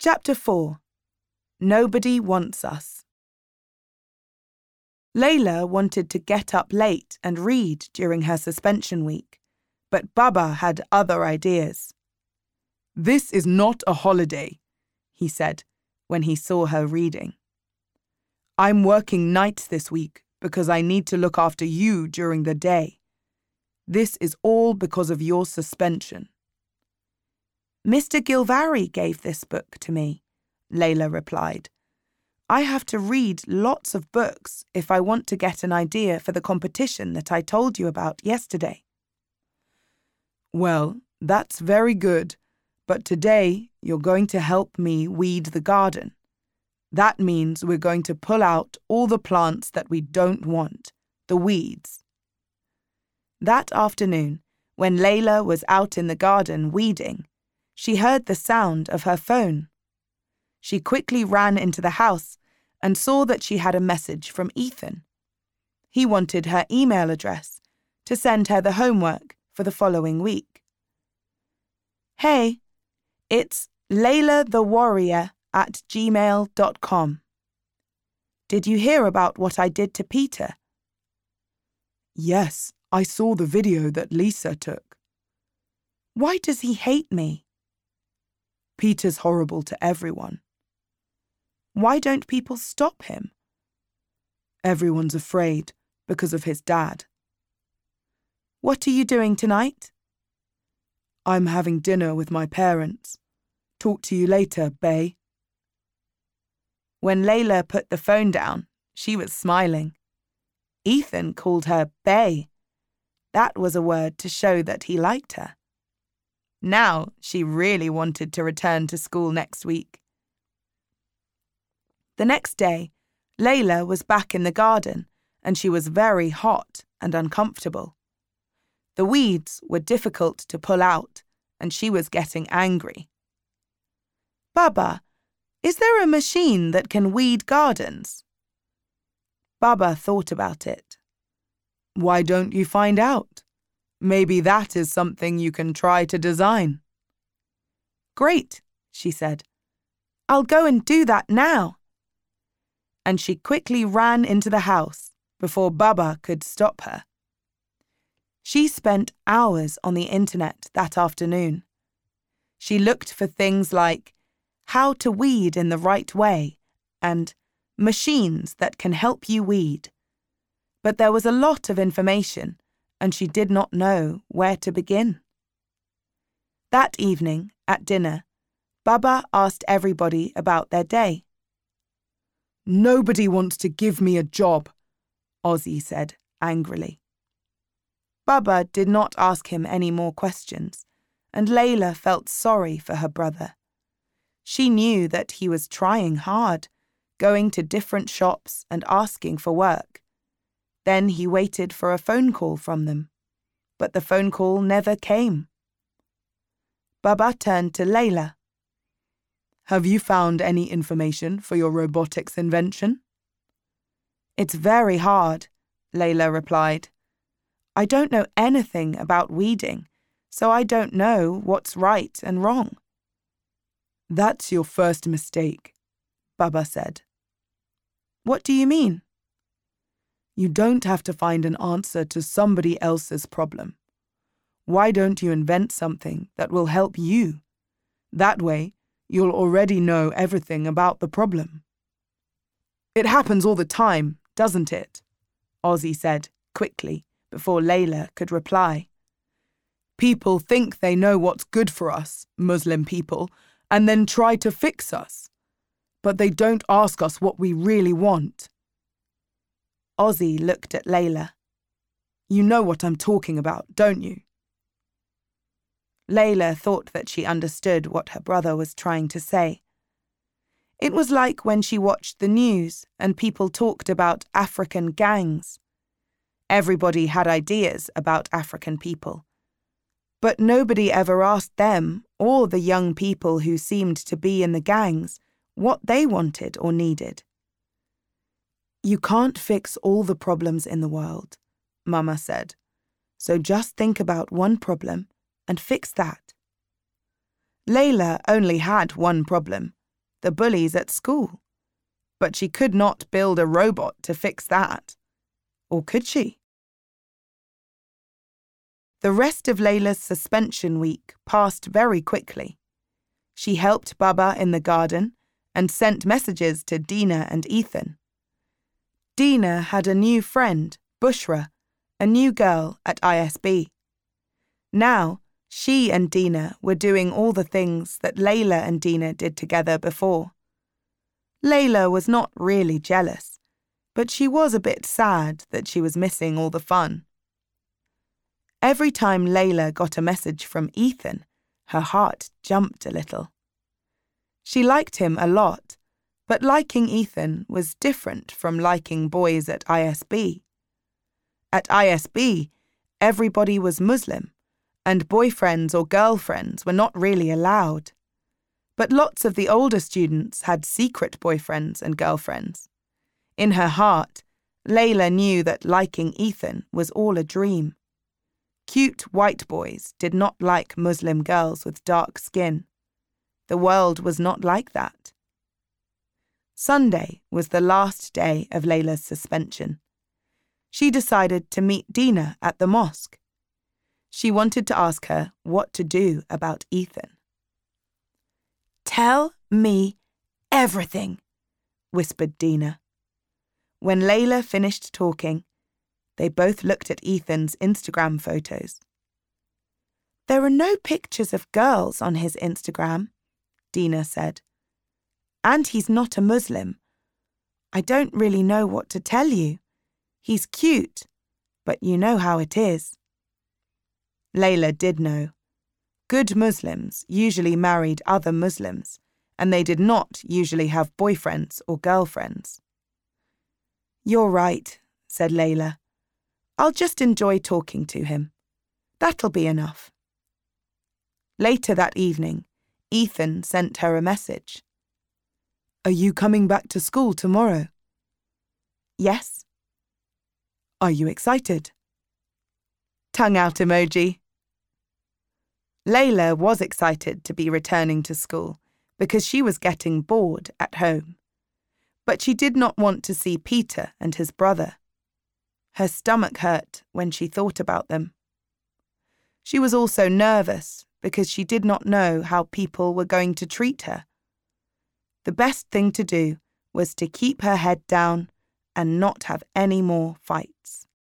Chapter 4. Nobody Wants Us. Layla wanted to get up late and read during her suspension week, but Baba had other ideas. "This is not a holiday," he said when he saw her reading. "I'm working nights this week because I need to look after you during the day. This is all because of your suspension." "Mr. Gilvari gave this book to me," Layla replied. "I have to read lots of books if I want to get an idea for the competition that I told you about yesterday." "Well, that's very good, but today you're going to help me weed the garden. That means we're going to pull out all the plants that we don't want, the weeds." That afternoon, when Layla was out in the garden weeding, she heard the sound of her phone. She quickly ran into the house and saw that she had a message from Ethan. He wanted her email address to send her the homework for the following week. "Hey, it's laylathewarrior@gmail.com. Did you hear about what I did to Peter?" "Yes, I saw the video that Lisa took." "Why does he hate me?" "Peter's horrible to everyone." "Why don't people stop him?" "Everyone's afraid because of his dad." "What are you doing tonight?" "I'm having dinner with my parents. Talk to you later, Bay." When Layla put the phone down, she was smiling. Ethan called her Bay. That was a word to show that he liked her. Now she really wanted to return to school next week. The next day, Layla was back in the garden and she was very hot and uncomfortable. The weeds were difficult to pull out and she was getting angry. "Baba, is there a machine that can weed gardens?" Baba thought about it. "Why don't you find out? Maybe that is something you can try to design." "Great," she said. "I'll go and do that now." And she quickly ran into the house before Baba could stop her. She spent hours on the internet that afternoon. She looked for things like how to weed in the right way and machines that can help you weed. But there was a lot of information and she did not know where to begin. That evening, at dinner, Baba asked everybody about their day. "Nobody wants to give me a job," Ozzy said angrily. Baba did not ask him any more questions, and Layla felt sorry for her brother. She knew that he was trying hard, going to different shops and asking for work. Then he waited for a phone call from them, but the phone call never came. Baba turned to Layla. "Have you found any information for your robotics invention?" "It's very hard," Layla replied. "I don't know anything about weeding, so I don't know what's right and wrong." "That's your first mistake," Baba said. "What do you mean?" "You don't have to find an answer to somebody else's problem. Why don't you invent something that will help you? That way, you'll already know everything about the problem." "It happens all the time, doesn't it?" Ozzy said quickly before Layla could reply. "People think they know what's good for us, Muslim people, and then try to fix us. But they don't ask us what we really want." Ozzy looked at Layla. "You know what I'm talking about, don't you?" Layla thought that she understood what her brother was trying to say. It was like when she watched the news and people talked about African gangs. Everybody had ideas about African people, but nobody ever asked them or the young people who seemed to be in the gangs what they wanted or needed. "You can't fix all the problems in the world," Mama said. "So just think about one problem and fix that." Layla only had one problem, the bullies at school. But she could not build a robot to fix that. Or could she? The rest of Layla's suspension week passed very quickly. She helped Baba in the garden and sent messages to Dina and Ethan. Dina had a new friend, Bushra, a new girl at ISB. Now, she and Dina were doing all the things that Layla and Dina did together before. Layla was not really jealous, but she was a bit sad that she was missing all the fun. Every time Layla got a message from Ethan, her heart jumped a little. She liked him a lot, but liking Ethan was different from liking boys at ISB. At ISB, everybody was Muslim, and boyfriends or girlfriends were not really allowed. But lots of the older students had secret boyfriends and girlfriends. In her heart, Layla knew that liking Ethan was all a dream. Cute white boys did not like Muslim girls with dark skin. The world was not like that. Sunday was the last day of Layla's suspension. She decided to meet Dina at the mosque. She wanted to ask her what to do about Ethan. "Tell me everything," whispered Dina. When Layla finished talking, they both looked at Ethan's Instagram photos. "There are no pictures of girls on his Instagram," Dina said. "And he's not a Muslim. I don't really know what to tell you. He's cute, but you know how it is." Layla did know. Good Muslims usually married other Muslims, and they did not usually have boyfriends or girlfriends. "You're right," said Layla. "I'll just enjoy talking to him. That'll be enough." Later that evening, Ethan sent her a message. "Are you coming back to school tomorrow?" "Yes." "Are you excited?" Tongue out emoji. Layla was excited to be returning to school because she was getting bored at home. But she did not want to see Peter and his brother. Her stomach hurt when she thought about them. She was also nervous because she did not know how people were going to treat her. The best thing to do was to keep her head down and not have any more fights.